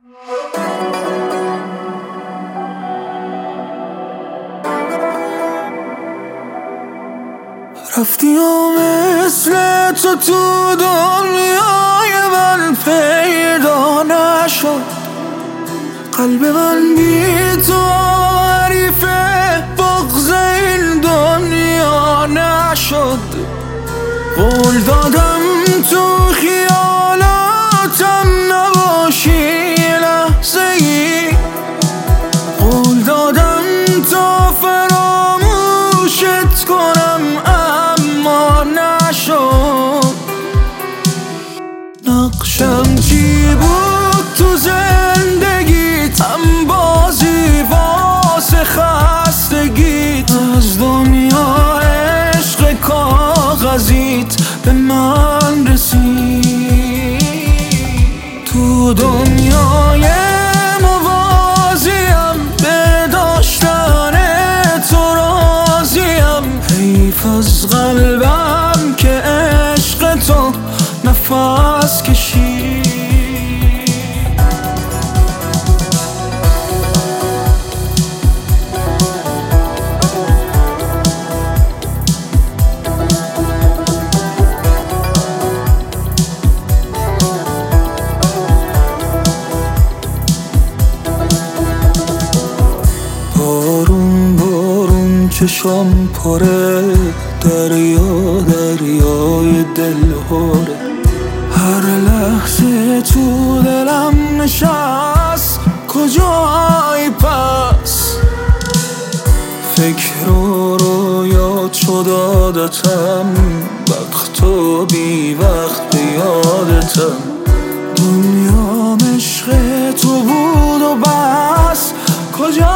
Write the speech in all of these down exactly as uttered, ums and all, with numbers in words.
رفتی و مثل تو تو دنیای من پیدا نشد. قلب من بی تو حریف بغض این دنیا نشد. قول دادم تو خیالاتم نباشی لحظه ای، قول دادم تا فراموشت کنم اما نشد. نقشم چی بود تو زندگیت؟ هم بازی واسه خستگیت. از دنیا عشق کاغذیت به من رسید. تو دنیای موازیم به داشتن تو راضیم. حیف از قلبم که عشق تو نفس کشید. بارون بارون چشام پره، دریا دریای دل هره. هر لحظه تو دلم نشست، کجایی پس؟ فکر و رویا شد عادتم، وقت و بی وقت به یادتم. دنیا عشق تو بود و بس، کجایی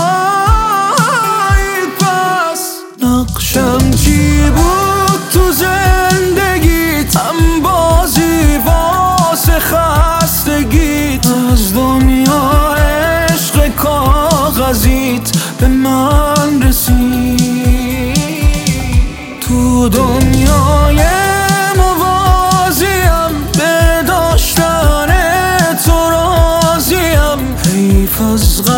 پس؟ نقشم چی بود تو زندگیت؟ هم بازی واسه خستگیت. از دنیا عشق کاغذیت به من رسید. تو دنیای موازیم به داشتن تو راضیم. حیف از